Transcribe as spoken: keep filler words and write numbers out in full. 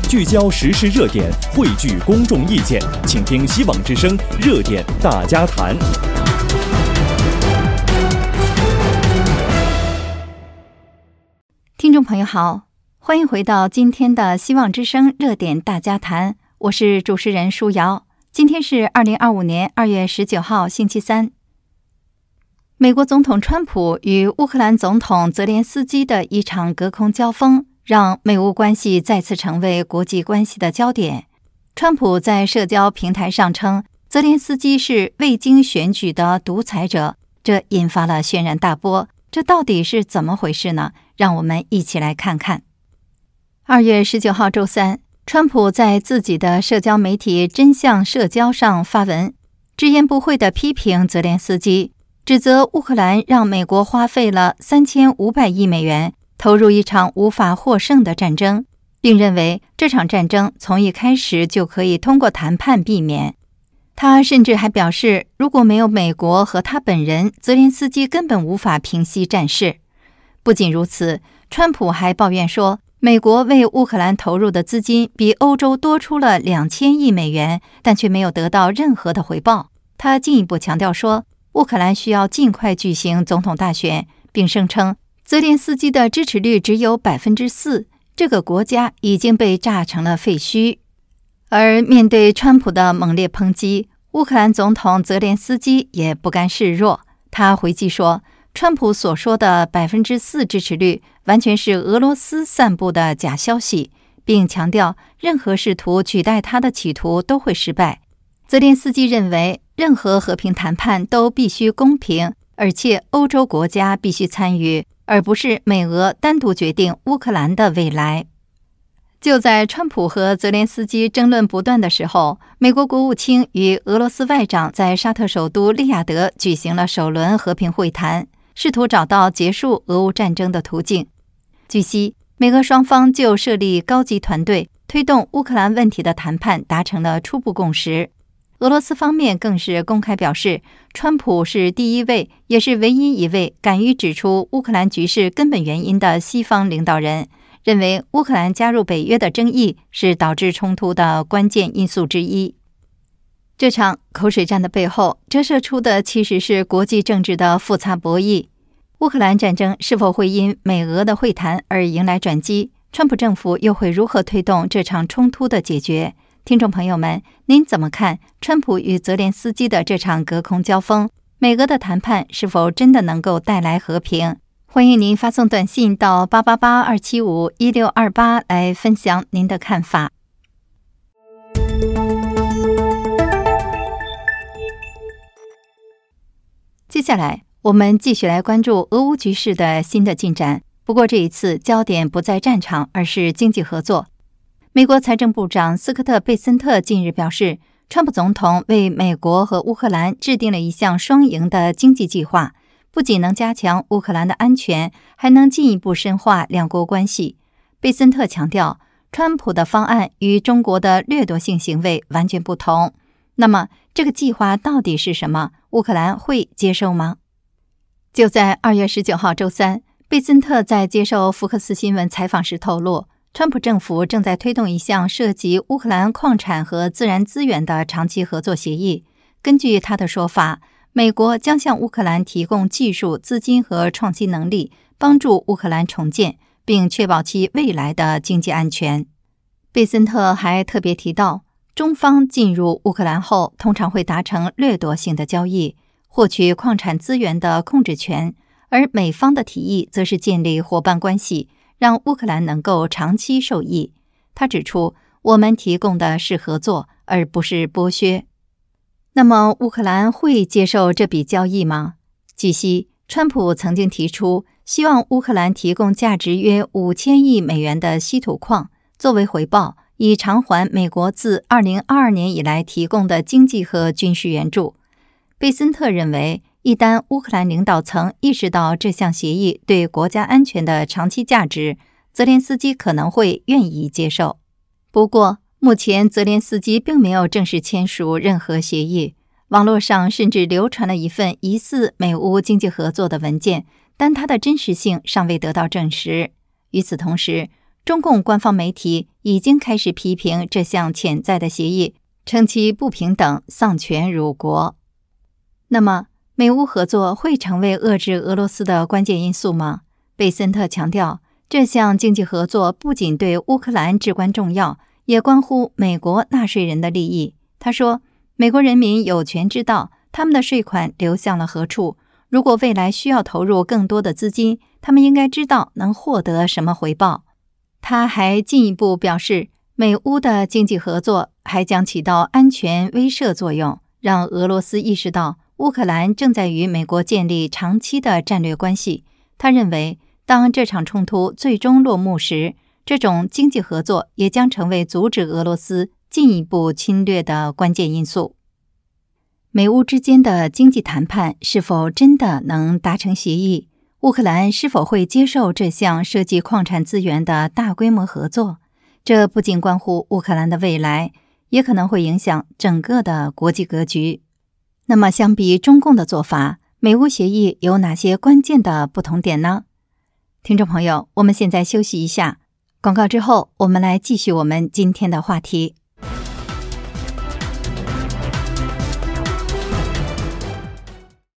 聚焦时事热点，汇聚公众意见，请听希望之声热点大家谈。 听众朋友好，欢迎回到今天的希望之声热点大家谈，我是主持人舒瑶。今天是二零二五年二月十九号星期三。美国总统川普与乌克兰总统泽连斯基的一场隔空交锋，让美乌关系再次成为国际关系的焦点。川普在社交平台上称，泽连斯基是未经选举的独裁者，这引发了轩然大波。这到底是怎么回事呢？让我们一起来看看。二月十九号周三，川普在自己的社交媒体真相社交上发文，直言不讳地批评泽连斯基，指责乌克兰让美国花费了三千五百亿美元投入一场无法获胜的战争，并认为这场战争从一开始就可以通过谈判避免。他甚至还表示，如果没有美国和他本人，泽连斯基根本无法平息战事。不仅如此，川普还抱怨说，美国为乌克兰投入的资金比欧洲多出了两千亿美元，但却没有得到任何的回报。他进一步强调说，乌克兰需要尽快举行总统大选，并声称泽连斯基的支持率只有 百分之四， 这个国家已经被炸成了废墟。而面对川普的猛烈抨击，乌克兰总统泽连斯基也不甘示弱。他回击说，川普所说的 百分之四 支持率完全是俄罗斯散布的假消息，并强调任何试图取代他的企图都会失败。泽连斯基认为，任何和平谈判都必须公平，而且欧洲国家必须参与，而不是美俄单独决定乌克兰的未来。就在川普和泽连斯基争论不断的时候，美国国务卿与俄罗斯外长在沙特首都利雅得举行了首轮和平会谈，试图找到结束俄乌战争的途径。据悉，美俄双方就设立高级团队推动乌克兰问题的谈判达成了初步共识。俄罗斯方面更是公开表示，川普是第一位也是唯一一位敢于指出乌克兰局势根本原因的西方领导人，认为乌克兰加入北约的争议是导致冲突的关键因素之一。这场口水战的背后折射出的其实是国际政治的复杂博弈。乌克兰战争是否会因美俄的会谈而迎来转机？川普政府又会如何推动这场冲突的解决？听众朋友们，您怎么看川普与泽连斯基的这场隔空交锋？美俄的谈判是否真的能够带来和平？欢迎您发送短信到八八八二七五一六二八来分享您的看法。接下来我们继续来关注俄乌局势的新的进展，不过这一次焦点不在战场，而是经济合作。美国财政部长斯科特·贝森特近日表示，川普总统为美国和乌克兰制定了一项双赢的经济计划，不仅能加强乌克兰的安全，还能进一步深化两国关系。贝森特强调，川普的方案与中国的掠夺性行为完全不同。那么，这个计划到底是什么？乌克兰会接受吗？就在二月十九号周三，贝森特在接受福克斯新闻采访时透露，川普政府正在推动一项涉及乌克兰矿产和自然资源的长期合作协议。根据他的说法，美国将向乌克兰提供技术、资金和创新能力，帮助乌克兰重建，并确保其未来的经济安全。贝森特还特别提到，中方进入乌克兰后，通常会达成掠夺性的交易，获取矿产资源的控制权，而美方的提议则是建立伙伴关系，让乌克兰能够长期受益。他指出，我们提供的是合作，而不是剥削。那么，乌克兰会接受这笔交易吗？据悉，川普曾经提出，希望乌克兰提供价值约五千亿美元的稀土矿，作为回报，以偿还美国自二零二二年以来提供的经济和军事援助。贝森特认为，一旦乌克兰领导层意识到这项协议对国家安全的长期价值，泽连斯基可能会愿意接受。不过，目前泽连斯基并没有正式签署任何协议，网络上甚至流传了一份疑似美乌经济合作的文件，但它的真实性尚未得到证实。与此同时， 中共官方媒体已经开始批评这项潜在的协议，称其不平等、丧权辱国。那么，美乌合作会成为遏制俄罗斯的关键因素吗？贝森特强调，这项经济合作不仅对乌克兰至关重要，也关乎美国纳税人的利益。他说，美国人民有权知道他们的税款流向了何处，如果未来需要投入更多的资金，他们应该知道能获得什么回报。他还进一步表示，美乌的经济合作还将起到安全威慑作用，让俄罗斯意识到乌克兰正在与美国建立长期的战略关系。他认为，当这场冲突最终落幕时，这种经济合作也将成为阻止俄罗斯进一步侵略的关键因素。美乌之间的经济谈判是否真的能达成协议？乌克兰是否会接受这项涉及矿产资源的大规模合作？这不仅关乎乌克兰的未来，也可能会影响整个的国际格局。那么，相比中共的做法，美乌协议有哪些关键的不同点呢？听众朋友，我们现在休息一下，广告之后，我们来继续我们今天的话题。